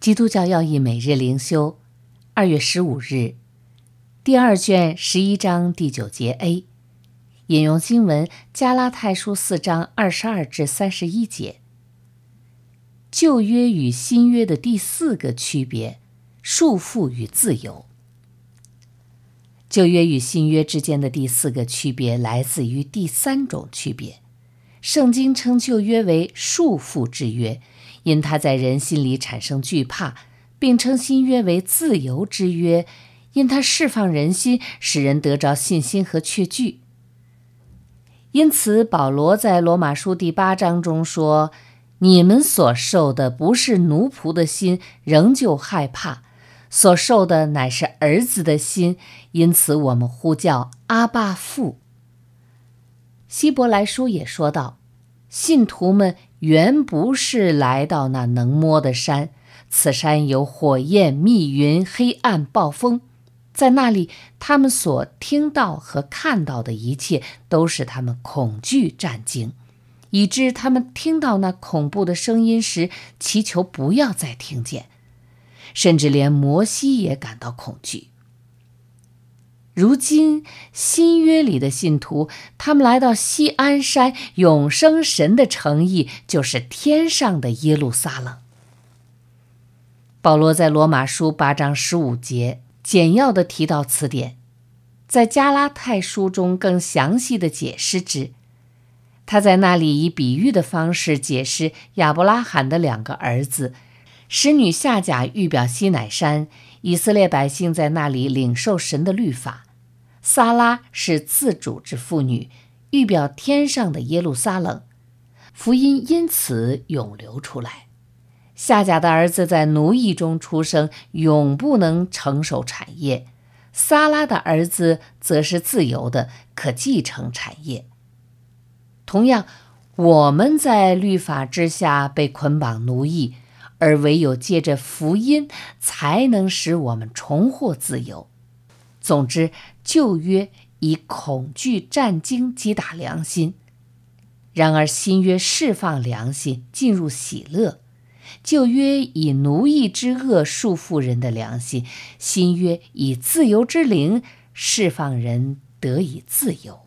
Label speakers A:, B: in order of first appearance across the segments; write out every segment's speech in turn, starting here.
A: 基督教要义每日灵修，2月15日，第2卷11章第9节 A， 引用经文加拉太书4章22至31节。旧约与新约的第4个区别，束缚与自由。旧约与新约之间的第4个区别来自于第3种区别。圣经称旧约为束缚之约，因它在人心里产生惧怕，并称新约为自由之约，因它释放人心，使人得着信心和确据。因此，保罗在罗马书第8章中说，你们所受的不是奴仆的心，仍旧害怕，所受的乃是儿子的心，因此我们呼叫阿爸父。希伯来书也说道，信徒们原不是来到那能摸的山，此山有火焰、密云、黑暗、暴风，在那里他们所听到和看到的一切都使他们恐惧战惊，以致他们听到那恐怖的声音时祈求不要再听见，甚至连摩西也感到恐惧。如今新约里的信徒，他们来到锡安山，永生神的城邑就是天上的耶路撒冷。保罗在罗马书8章15节简要地提到此点，在加拉太书中更详细地解释之。他在那里以比喻的方式解释亚伯拉罕的2个儿子，使女夏甲预表西乃山，以色列百姓在那里领受神的律法。撒拉是自主之妇女，预表天上的耶路撒冷，福音因此永流出来。夏甲的儿子在奴役中出生，永不能承受产业；撒拉的儿子则是自由的，可继承产业。同样，我们在律法之下被捆绑奴役，而唯有借着福音才能使我们重获自由。总之，旧约以恐惧战惊击打良心，然而新约释放良心，进入喜乐。旧约以奴役之恶束缚人的良心，新约以自由之灵释放人得以自由。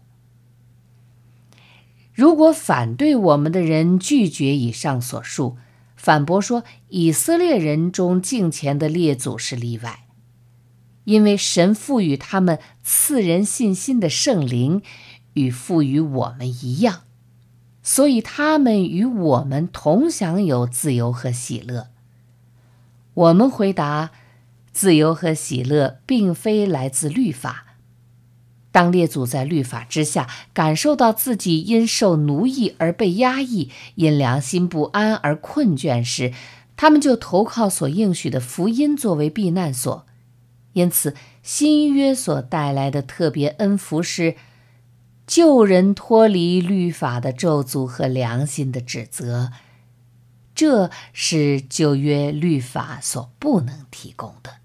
A: 如果反对我们的人拒绝以上所述，反驳说以色列人中敬虔的列祖是例外，因为神赋予他们赐人信心的圣灵与赋予我们一样，所以他们与我们同享有自由和喜乐。我们回答，自由和喜乐并非来自律法。当列祖在律法之下感受到自己因受奴役而被压抑，因良心不安而困倦时，他们就投靠所应许的福音作为避难所。因此，新约所带来的特别恩福是救人脱离律法的咒诅和良心的指责，这是旧约律法所不能提供的。